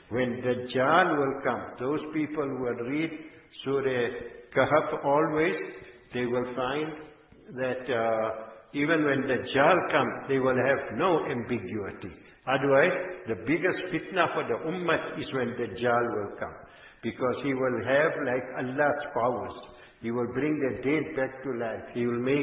When Dajjal will come, those people who will read Surah Kahf always, they will find that even when Dajjal comes, they will have no ambiguity. Otherwise, the biggest fitna for the ummah is when Dajjal will come. Because he will have like Allah's powers. He will bring the dead back to life. He will make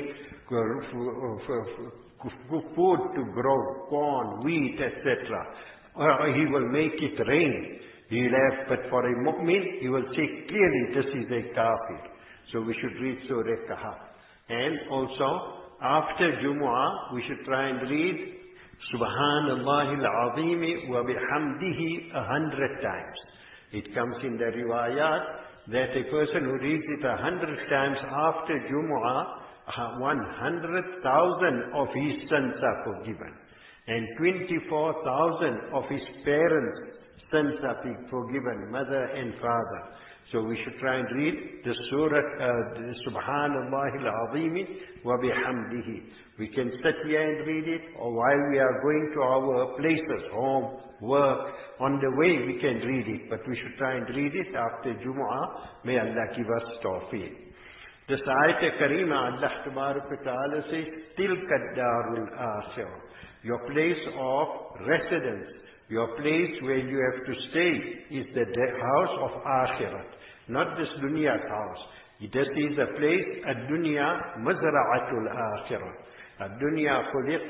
food to grow, corn, wheat, etc. Or he will make it rain. He'll have, but for a mu'min, he will say clearly this is a kafir. So we should read Surah Kahf. And also, after Jumu'ah, we should try and read Subhanallah al-Azim wa bihamdihi 100 times. It comes in the riwayat that a person who reads it 100 times after Jumu'ah, 100,000 of his sins are forgiven. And 24,000 of his parents' sins are forgiven, mother and father. So we should try and read the surah, Subhanallah al-Azim wa bihamdihi. We can sit here and read it, or while we are going to our places, home, work, on the way we can read it. But we should try and read it after Jumu'ah. May Allah give us tawfiq. This ayat karima, Allah Tabaraka Ta'ala says, Tilka darul akhirah. Your place of residence, your place where you have to stay is the house of Akhirat, not this dunya's house. This is a place, ad-dunya mazra'atul akhirah. Ad-dunya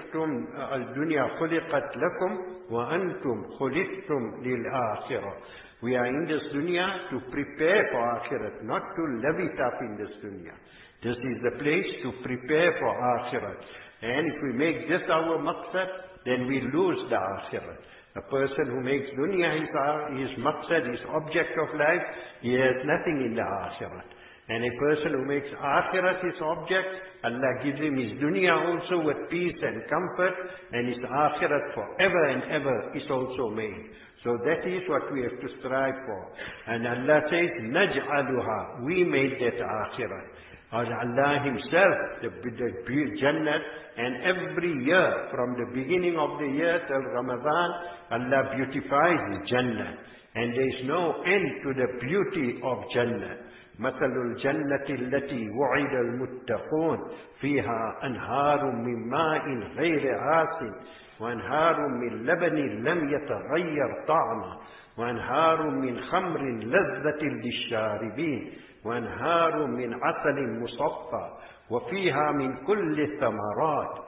khuliqat lakum wa antum khuliqtum lil akhirah. We are in this dunya to prepare for akhirat, not to live it up in this dunya. This is the place to prepare for akhirat. And if we make this our maqsad, then we lose the akhirat. A person who makes dunya his maqsad, his object of life, he has nothing in the akhirat. And a person who makes akhirat his object, Allah gives him his dunya also with peace and comfort, and his akhirat forever and ever is also made. So that is what we have to strive for. And Allah says, Naj'aluha, we made that akhirat. As Allah Himself, the Jannah, and every year, from the beginning of the year till Ramadan, Allah beautifies the Jannah. And there is no end to the beauty of Jannah. مثل الجنة التي وعد المتقون فيها أنهار من ماء غير آسن وأنهار من لبن لم يتغير طعمه وأنهار من خمر لذة للشاربين وأنهار من عسل مصفى وفيها من كل الثمرات.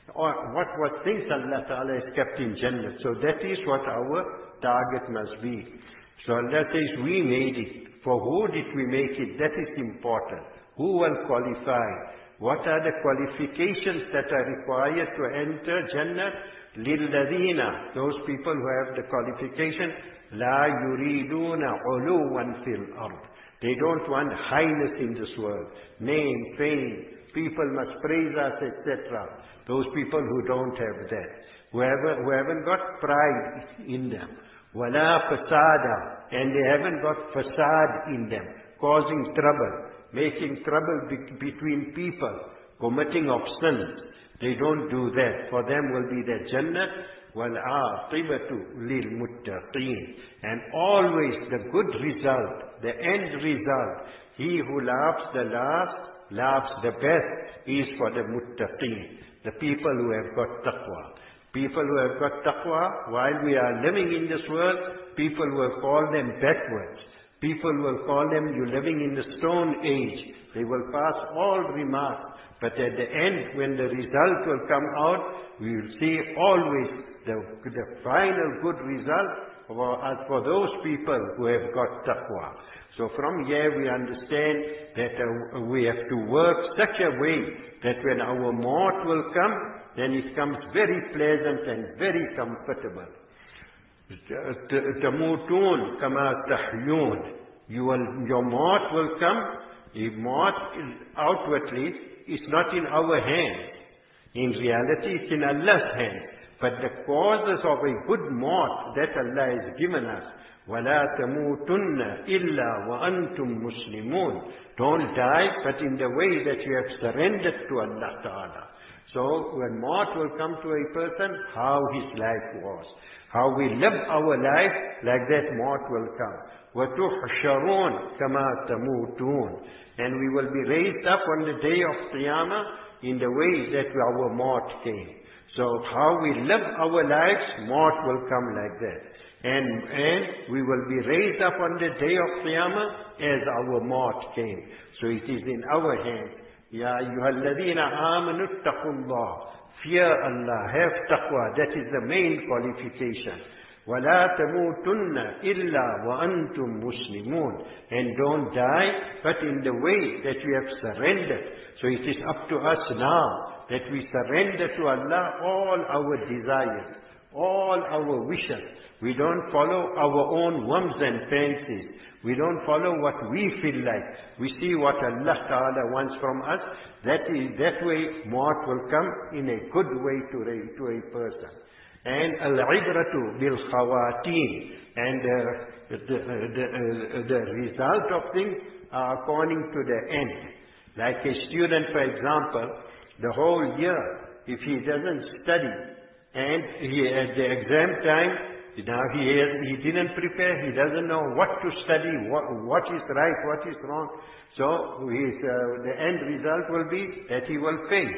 What things Allah Ta'ala has kept in Jannah. So that is what our target must be. So Allah says, we made it. For who did we make it? That is important. Who will qualify? What are the qualifications that are required to enter Jannah? لِلَّذِينَ, those people who have the qualification, لَا يُرِيدُونَ عُلُوًا فِي الْأَرْضِ. They don't want highness in this world. Name, fame, people must praise us, etc. Those people who don't have that. Who haven't got pride in them. وَلَا فَسَادًا, and they haven't got fasad in them, causing trouble, making trouble between people, committing of sins. They don't do that. For them will be the Jannah, وَالْعَاقِبَةُ لِلْمُتَّقِينَ. And always the good result, the end result, he who laughs the last, laughs the best, is for the muttaqeen, the people who have got taqwa. People who have got taqwa, while we are living in this world, people will call them backwards. People will call them, you're living in the stone age. They will pass all remarks. But at the end, when the result will come out, we will see always the final good result for those people who have got taqwa. So from here we understand that we have to work such a way that when our maut will come, then it comes very pleasant and very comfortable. تَمُوتُونَ كَمَا تَحْيُونَ. Your maut will come. The maut outwardly is not in our hands. In reality, it's in Allah's hands. But the causes of a good maut that Allah has given us, وَلَا تَمُوتُنَّ إِلَّا وَأَنْتُمْ مُسْلِمُونَ. Don't die, but in the way that you have surrendered to Allah Ta'ala. So when maut will come to a person, how his life was. How we live our life, like that maut will come. وَتُحْشَرُونَ كَمَا تَمُوتُونَ. And we will be raised up on the day of Qiyamah in the way that our maut came. So how we live our lives, maut will come like that. And we will be raised up on the day of Qiyamah as our maut came. So it is in our hands. Ya ayyuhalladhina amanu ittaqullah. Fear Allah, have taqwa. That is the main qualification. وَلَا تَمُوتُنَّ إِلَّا وَأَنْتُمْ مُسْلِمُونَ. And don't die, but in the way that you have surrendered. So it is up to us now that we surrender to Allah all our desires, all our wishes. We don't follow our own whims and fancies. We don't follow what we feel like. We see what Allah Ta'ala wants from us. That way, maut will come in a good way to a person. And al-ibratu bil khawateen. And the result of things are according to the end. Like a student, for example, the whole year, if he doesn't study, and at the exam time, now he didn't prepare, he doesn't know what to study, what is right, what is wrong. So the end result will be that he will fail.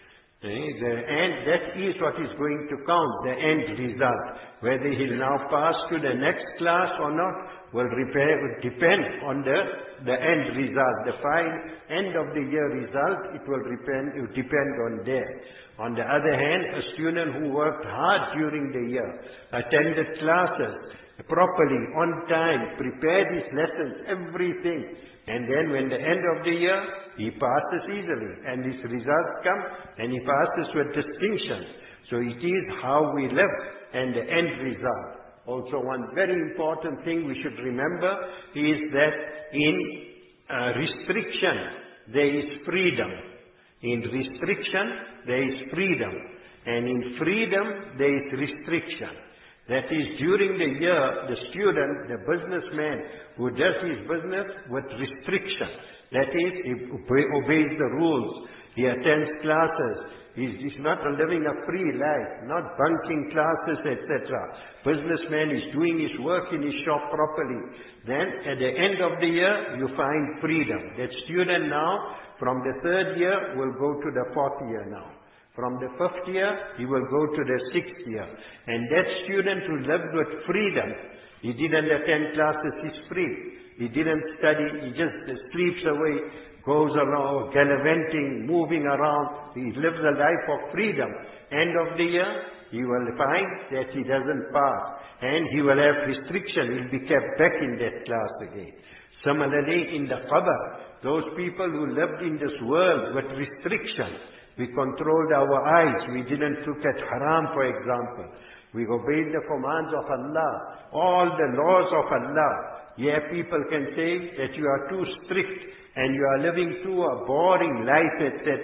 And that is what is going to count, the end result. Whether he'll now pass to the next class or not will depend on the end result. The final end of the year result, it will depend on that. On the other hand, a student who worked hard during the year, attended classes properly, on time, prepared his lessons, everything, and then when the end of the year, he passes easily, and his results come, and he passes with distinction. So it is how we live, and the end result. Also, one very important thing we should remember is that in restriction, there is freedom. In restriction, there is freedom. And in freedom, there is restriction. That is, during the year, the student, the businessman who does his business with restriction. That is, he obeys the rules. He attends classes. He's not living a free life, not bunking classes, etc. Businessman is doing his work in his shop properly. Then, at the end of the year, you find freedom. That student now, from the 3rd year, will go to the 4th year now. From the 5th year, he will go to the 6th year. And that student who lived with freedom, he didn't attend classes, he's free. He didn't study, he just sleeps away, goes around, gallivanting, moving around. He lives a life of freedom. End of the year, he will find that he doesn't pass. And he will have restriction, he'll be kept back in that class again. Similarly, in the qabr, those people who lived in this world with restrictions, we controlled our eyes. We didn't look at haram, for example. We obeyed the commands of Allah. All the laws of Allah. Yeah, people can say that you are too strict and you are living through a boring life, etc.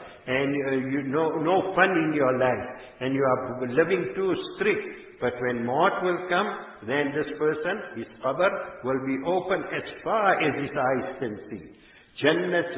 And no fun in your life. And you are living too strict. But when maut will come, then this person, his qabr, will be open as far as his eyes can see. Jannat's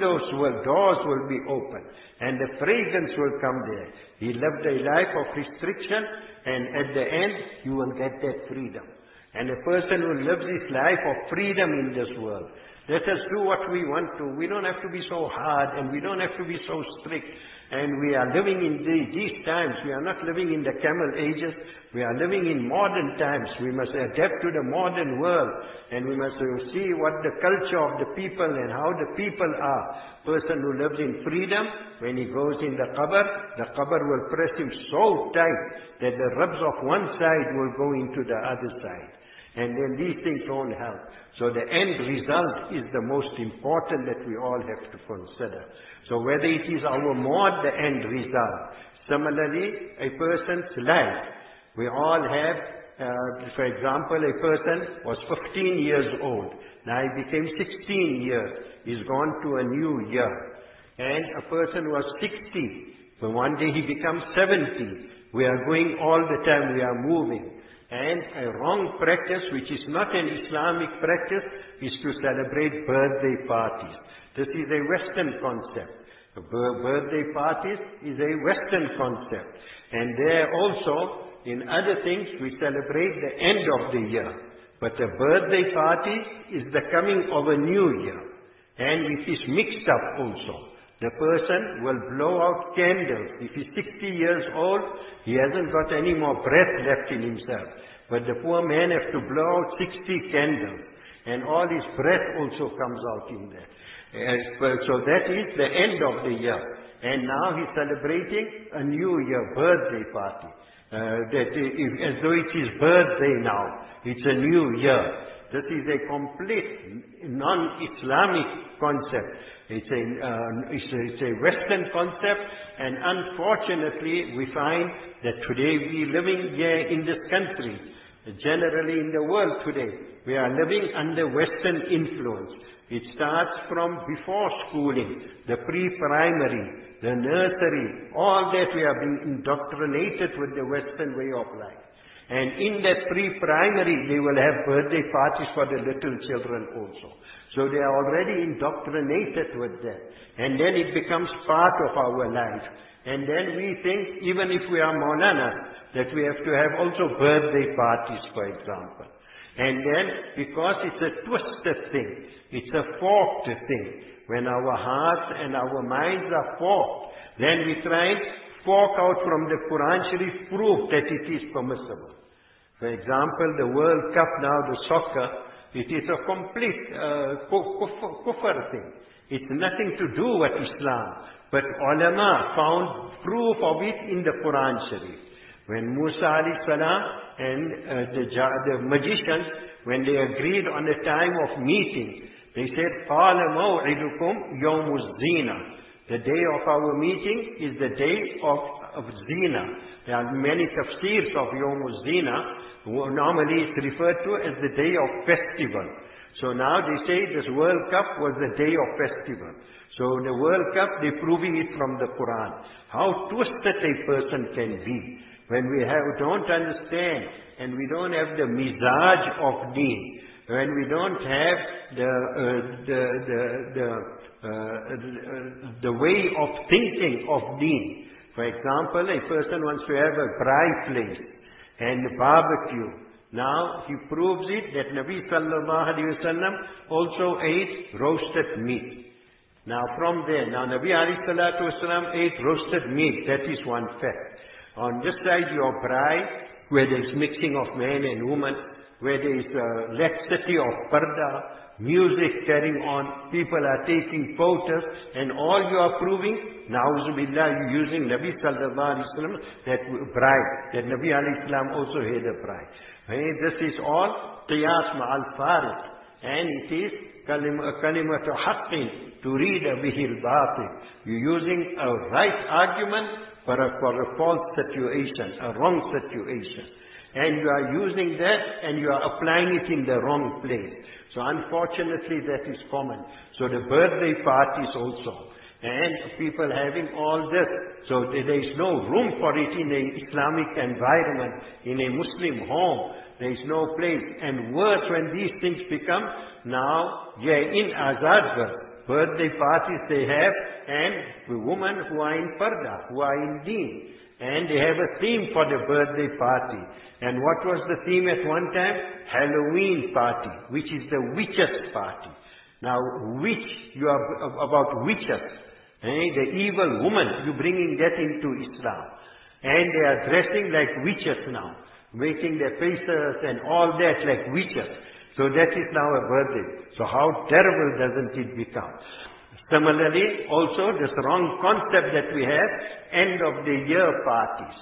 doors will be open, and the fragrance will come there. He lived a life of restriction, and at the end, you will get that freedom. And a person who lives his life of freedom in this world, let us do what we want to. We don't have to be so hard, and we don't have to be so strict. And we are living in these times. We are not living in the camel ages. We are living in modern times. We must adapt to the modern world. And we must see what the culture of the people and how the people are. Person who lives in freedom, when he goes in the qabr will press him so tight that the ribs of one side will go into the other side. And then these things don't help. So the end result is the most important that we all have to consider. So whether it is our maut, the end result. Similarly, a person's life. We all have, for example, a person was 15 years old. Now he became 16 years. He's gone to a new year. And a person was 60. So one day he becomes 70. We are going all the time, we are moving. And a wrong practice, which is not an Islamic practice, is to celebrate birthday parties. This is a Western concept. Birthday parties is a Western concept. And there also, in other things, we celebrate the end of the year. But a birthday party is the coming of a new year. And it is mixed up also. The person will blow out candles. If he's 60 years old, he hasn't got any more breath left in himself. But the poor man has to blow out 60 candles. And all his breath also comes out in there. So that is the end of the year. And now he's celebrating a new year birthday party. As though it's his birthday now. It's a new year. This is a complete non-Islamic concept. It's a Western concept, and unfortunately we find that today we living here in this country, generally in the world today, we are living under Western influence. It starts from before schooling, the pre-primary, the nursery, all that we are being indoctrinated with the Western way of life. And in that pre-primary, they will have birthday parties for the little children also. So they are already indoctrinated with that. And then it becomes part of our life. And then we think, even if we are Maulana, that we have to have also birthday parties, for example. And then, because it's a twisted thing, it's a forked thing. When our hearts and our minds are forked, then we try and fork out from the Quran Sharif proof that it is permissible. For example, the World Cup now, the soccer, it is a complete kufr thing. It's nothing to do with Islam. But ulama found proof of it in the Quran Sharif. When Musa alayhi salam and the magicians, when they agreed on the time of meeting, they said, قَالَ مَوْعِدُكُمْ يَوْمُ الزِّينَةِ. The day of our meeting is the day of Zina. There are many tafsirs of Yawm Zina, normally it's referred to as the day of festival. So now they say this World Cup was the day of festival. So the World Cup, they're proving it from the Quran. How twisted a person can be when we don't understand and we don't have the mizaj of deen, when we don't have the way of thinking of deen. For example, a person wants to have a braai place and barbecue. Now he proves it that Nabi sallallahu alaihi wasallam also ate roasted meat. Now from there, Nabi alayhi salatu wasallam ate roasted meat. That is one fact. On this side, your braai, where there is mixing of man and woman, where there is laxity of parda, music carrying on, people are taking photos, and all you are proving, na'uzubillah, you using Nabi sallallahu alaihi wasallam, that bride, that Nabi alayhi salam also had a bride. This is all qiyas ma'al farid, and it is kalimatu haqqin turida bihi al-batil. You're using a right argument for a false situation, a wrong situation. And you are using that and you are applying it in the wrong place. So unfortunately that is common. So the birthday parties also. And people having all this. So there is no room for it in an Islamic environment, in a Muslim home. There is no place. And worse when these things become now, in Azad, birthday parties they have, and the women who are in Parda, who are in Deen. And they have a theme for the birthday party. And what was the theme at one time? Halloween party, which is the witches party. Now, you are about witches. The evil woman, you're bringing that into Islam. And they are dressing like witches now, making their faces and all that like witches. So that is now a birthday. So how terrible doesn't it become? Similarly, also this wrong concept that we have, end of the year parties.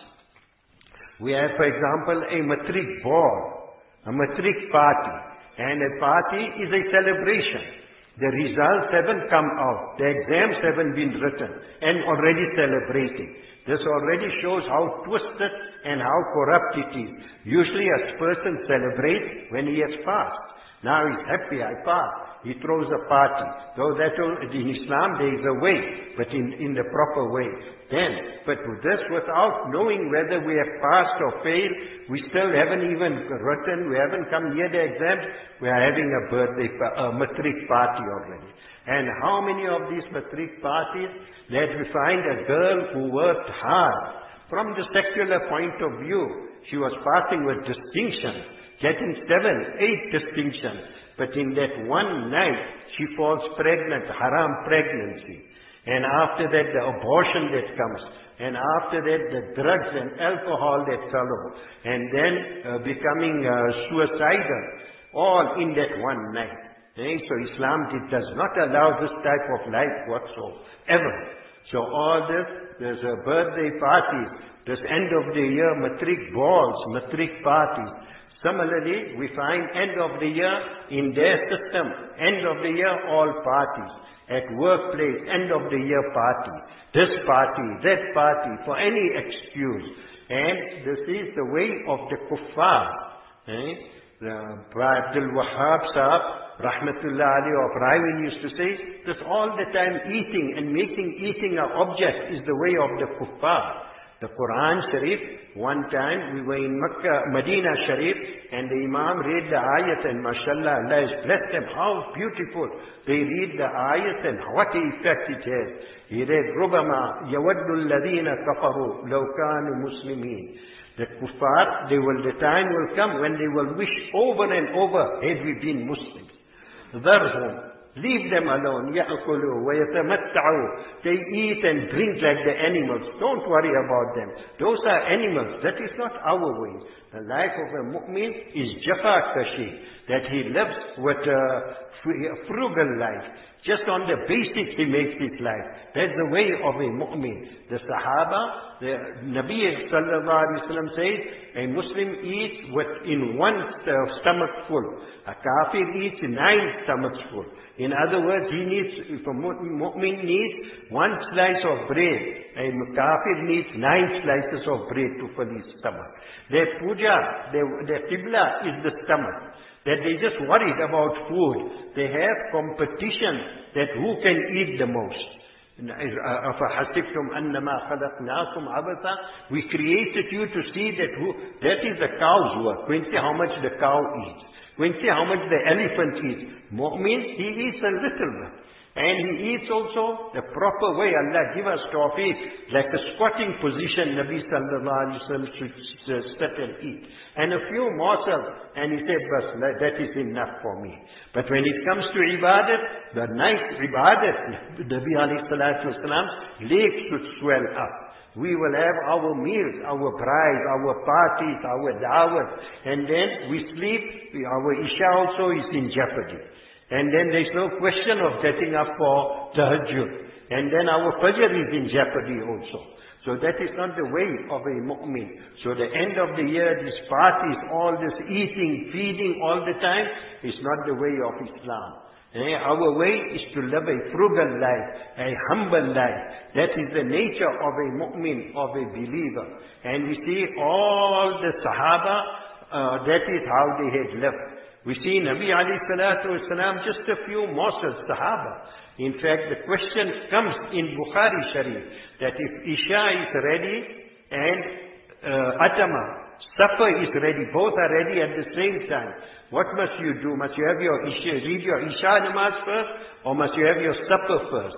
We have, for example, a matric ball, a matric party. And a party is a celebration. The results haven't come out. The exams haven't been written and already celebrating. This already shows how twisted and how corrupt it is. Usually a person celebrates when he has passed. Now he's happy, I passed. He throws a party. Though that in Islam there is a way, but in the proper way. But with this, without knowing whether we have passed or failed, we still haven't even written, we haven't come near the exams, we are having a matric party already. And how many of these matric parties that we find a girl who worked hard. From the secular point of view, she was passing with distinction, getting 7, 8 distinctions. But in that one night, she falls pregnant, haram pregnancy. And after that, the abortion that comes. And after that, the drugs and alcohol that follow. And then becoming suicidal. All in that one night. So Islam does not allow this type of life whatsoever. So all this, there's a birthday parties, this end of the year matric balls, matric parties. Similarly, we find end of the year in their system, end of the year all parties. At workplace, end of the year party. This party, that party, for any excuse. And this is the way of the kuffar. Abdul Wahhab Sahab, Rahmatullah Ali of Raiwin used to say, this all the time eating and making eating an object is the way of the kuffar. The Quran Sharif, one time we were in Medina Sharif, and the Imam read the ayat, and mashallah, Allah has blessed them, how beautiful. They read the ayat and what effect it has. He read, رُبَمَا يَوَدُّ الَّذِينَ كَفَرُوا لَوْ كَانُوا مُسْلِمِينَ. The kuffar, the time will come when they will wish over and over, had we been Muslims. ذَرْهُمْ, leave them alone. يَأْكُلُوا وَيَتَمَتَّعُوا. They eat and drink like the animals. Don't worry about them. Those are animals. That is not our way. The life of a mu'min is jafakashi, that he lives with a frugal life. Just on the basics he makes his life. That's the way of a mu'min. The Sahaba, the Nabi sallallahu alaihi wasallam says, a Muslim eats in one stomach full. A kafir eats 9 stomachs full. In other words, if a mu'min needs 1 slice of bread, a kafir needs 9 slices of bread to fill his stomach. Their puja, their qibla is the stomach. That they just worried about food. They have competition that who can eat the most. أَفَحَسِبْتُمْ أَنَّمَا خَلَقْنَاكُمْ عَبَثًا. We created you to see that is the cow's work. Go and see how much the cow eats. Go and see how much the elephant eats. Mu'min, he eats a little bit. And he eats also the proper way. Allah give us tawfiq, like a squatting position, Nabi sallallahu alaihi wasallam should sit and eat. And a few morsels, and he said, "Bas, that is enough for me." But when it comes to ibadat, the nice ibadat, Nabi alaihi salatu wasalam's legs should swell up. We will have our meals, our brides, our parties, our dawat, and then we sleep. Our isha also is in jeopardy. And then there's no question of getting up for tahajjud. And then our fajr is in jeopardy also. So that is not the way of a mu'min. So the end of the year, these parties, all this eating, feeding all the time, is not the way of Islam. Our way is to live a frugal life, a humble life. That is the nature of a mu'min, of a believer. And we see all the Sahaba, that is how they had lived. We see Nabi alayhi salatu wasalam, just a few morsels, Sahaba. In fact, the question comes in Bukhari Sharif, that if Isha is ready and Atama, supper is ready, both are ready at the same time, what must you do? Must you have your Isha, read your Isha namaz first, or must you have your supper first?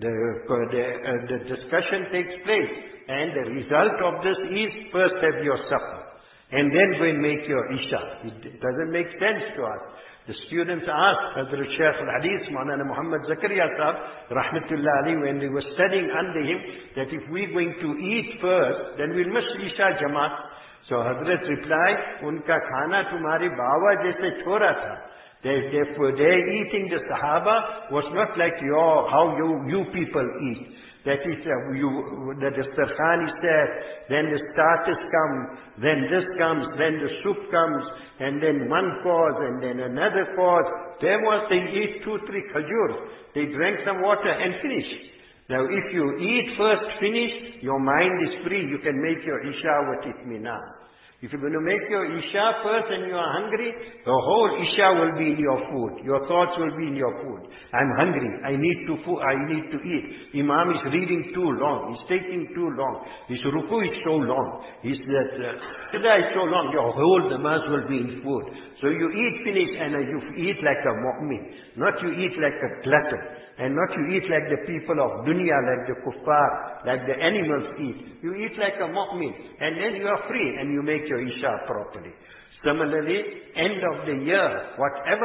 The discussion takes place, and the result of this is first have your supper. And then go and make your Isha. It doesn't make sense to us. The students asked Hazrat Shaykh al-Hadith, Maulana Muhammad Zakaria Sahab, Rahmatullah Ali, when they were studying under him, that if we're going to eat first, then we'll miss Isha Jamaat. So Hazrat replied, Unka khana tumhari bawa jaise chora tha. Their eating the Sahaba was not like how you people eat. That is, the dastarkhan is there, then the starters come, then this comes, then the soup comes, and then one course, and then another course. There was, they eat 2-3 khajurs, they drank some water and finished. Now if you eat first, finish, your mind is free, you can make your Isha with itminan. If you're going to make your Isha first and you are hungry, the whole Isha will be in your food. Your thoughts will be in your food. I'm hungry. I need to eat. Imam is reading too long. He's taking too long. His ruku is so long. His sajda is so long. Your whole namaz will be in food. So you eat finish and you eat like a mu'min. Not you eat like a glutton. And not you eat like the people of dunya, like the kuffar, like the animals eat. You eat like a mu'min. And then you are free and you make your Isha properly. Similarly, end of the year, whatever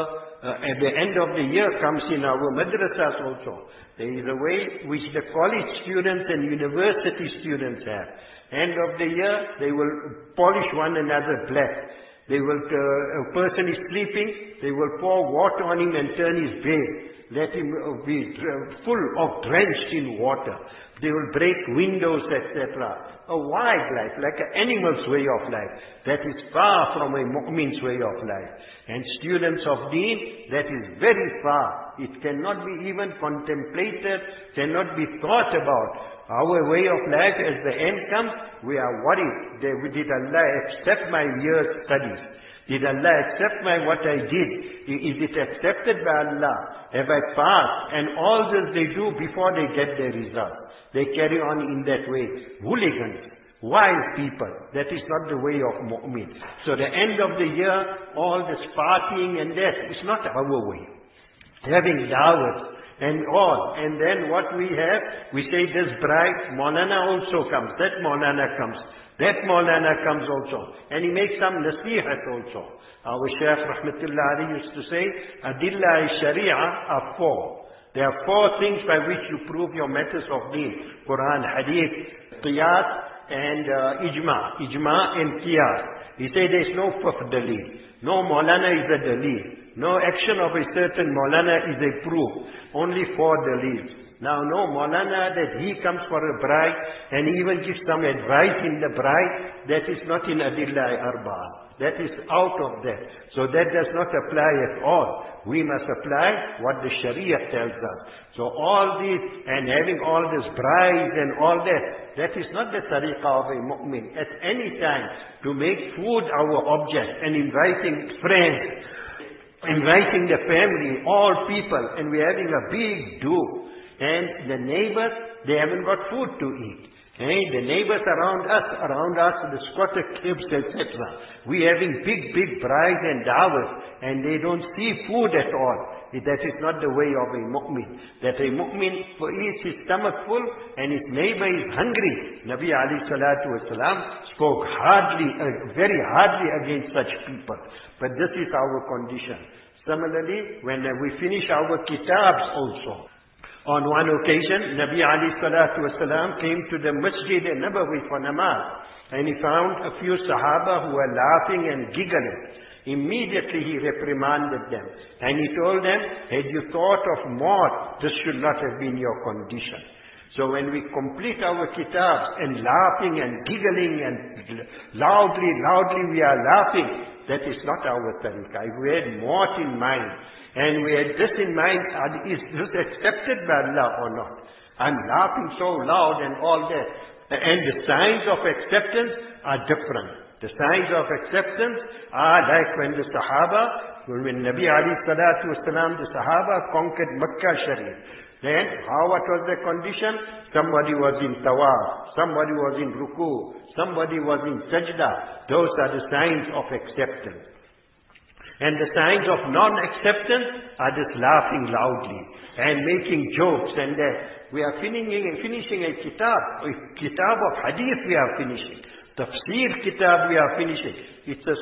at the end of the year comes in our madrasas also. There is a way which the college students and university students have. End of the year, they will polish one another black. They will, a person is sleeping, they will pour water on him and turn his bed. Let him be full of drenched in water. They will break windows, etc. A wild life, like an animal's way of life. That is far from a mu'min's way of life. And students of deen, that is very far. It cannot be even contemplated, cannot be thought about. Our way of life, as the end comes, we are worried. Did Allah accept my year's studies? Did Allah accept what I did? Is it accepted by Allah? Have I passed? And all this they do before they get their result. They carry on in that way. Hooligans, wild people. That is not the way of mu'min. So the end of the year, all this partying and that is not our way. Having dawahs and all. And then what we have, we say this bride, Maulana also comes. That Maulana comes. That Maulana comes also. And he makes some nasihat also. Our Shaykh Rahmatullah Ali used to say, Adillah Sharia are four. There are four things by which you prove your matters of deen. Quran, Hadith, Qiyas, and Ijma. Ijma and Qiyas. He said there is no fifth dalil. No Maulana is a dalil. No action of a certain Maulana is a proof. Only four dalils. Now, no Maulana that he comes for a bride and even gives some advice in the bride, that is not in Adillah Arba'ah. That is out of that. So that does not apply at all. We must apply what the Sharia tells us. So all this and having all this brides and all that, that is not the tariqah of a mu'min. At any time, to make food our object and inviting friends, inviting the family, all people, and we're having a big do. And the neighbors, they haven't got food to eat. The neighbors around us, the squatter cribs, etc. We having big brides and dawahs, and they don't see food at all. That is not the way of a mu'min. That a mu'min eats his stomach full and his neighbor is hungry. Nabi alayhi salatu wasalam spoke very hardly against such people. But this is our condition. Similarly, when we finish our kitabs also, on one occasion, Nabi alayhi salatu wasalam came to the Masjid Nabawi for namaz, and he found a few Sahaba who were laughing and giggling. Immediately he reprimanded them, and he told them, had you thought of maut, this should not have been your condition. So when we complete our kitabs and laughing and giggling and loudly we are laughing, that is not our tariqah. If we had maut in mind, and we had this in mind, is this accepted by Allah or not? I'm laughing so loud and all that. And the signs of acceptance are different. The signs of acceptance are like when the Sahaba, when Nabi alayhi salatu wasalam, the Sahaba conquered Makkah Sharif. Then, what was the condition? Somebody was in tawaf, somebody was in ruku, somebody was in sajda. Those are the signs of acceptance. And the signs of non-acceptance are just laughing loudly and making jokes, and we are finishing a kitab of hadith we are finishing. Tafsir kitab we are finishing. It's a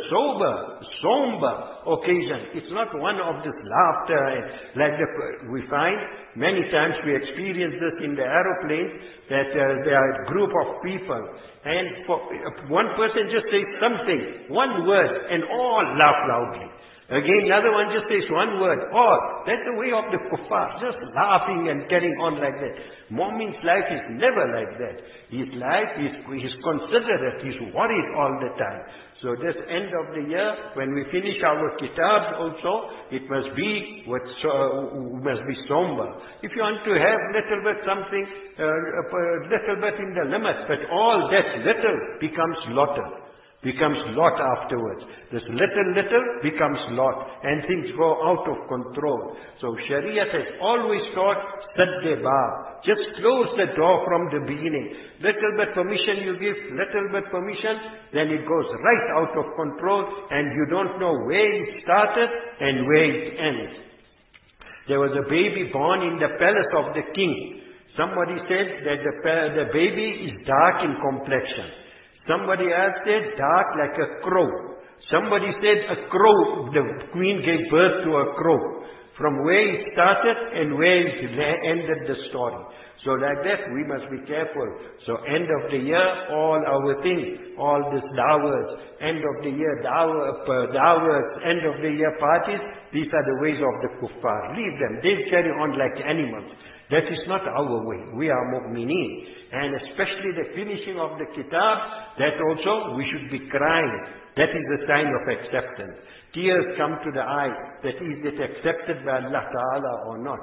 somber occasion. It's not one of this laughter like we find many times we experience this in the aeroplanes, that there are a group of people, and for one person just says something, one word, and all laugh loudly. Again, another one just says one word, all. That's the way of the kuffar, just laughing and carrying on like that. Mu'min's life is never like that. His life is considerate, he's worried all the time. So this end of the year, when we finish our kitabs also, it must be somber. If you want to have little bit something, little bit in the limit, but all that little becomes lot. becomes lot afterwards. This little becomes lot, and things go out of control. So Shariat has always taught, Sadde Bab. Just close the door from the beginning. Little bit permission you give, little bit permission, then it goes right out of control, and you don't know where it started and where it ends. There was a baby born in the palace of the king. Somebody said that the baby is dark in complexion. Somebody else said dark like a crow. Somebody said a crow, the queen gave birth to a crow. From where it started and where it ended the story. So like that, we must be careful. So end of the year, all our things, all this dawahs, end of the year dawahs, end of the year parties, these are the ways of the kuffar. Leave them. They'll carry on like animals. That is not our way. We are mu'mineen. And especially the finishing of the kitab, that also we should be crying. That is a sign of acceptance. Tears come to the eye. That is it accepted by Allah Ta'ala or not.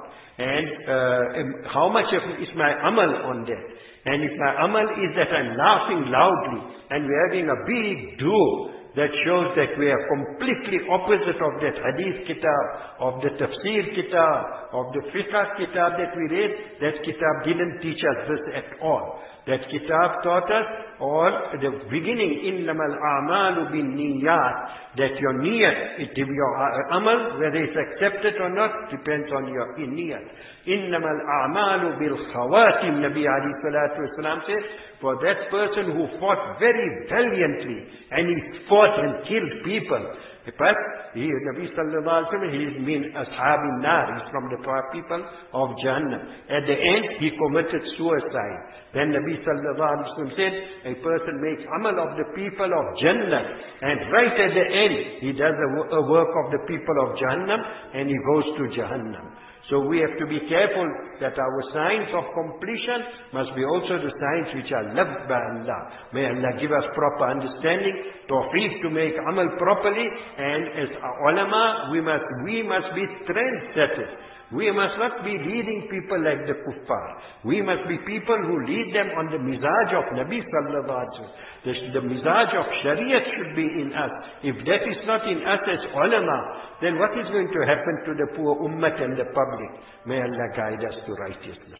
And how much is my amal on that? And if my amal is that I'm laughing loudly and we're having a big do, that shows that we are completely opposite of that hadith kitab, of the tafsir kitab, of the fiqh kitab that we read. That kitab didn't teach us this at all. That kitab taught us all the beginning, innamal a'malu bin niyat, that your niyat, your amal, whether it's accepted or not, depends on your niyat. Innamal a'malu bil khawatim, Nabi alayhi salatu wasalam says, for that person who fought very valiantly, and he fought and killed people, but Nabi sallallahu alaihi wasallam, he is min ashabin nar, he's from the people of Jannah. At the end, he committed suicide. Then Nabi sallallahu alaihi wasallam said, a person makes amal of the people of Jannah, and right at the end, he does a work of the people of Jahannam, and he goes to Jahannam. So we have to be careful that our signs of completion must be also the signs which are loved by Allah. May Allah give us proper understanding, tawfiq to make amal properly, and as ulama, we must be trendsetters. We must not be leading people like the kuffar. We must be people who lead them on the mizaj of Nabi sallallahu alaihi wasallam. The mizaj of Shariat should be in us. If that is not in us as ulama, then what is going to happen to the poor ummah and the public? May Allah guide us to righteousness.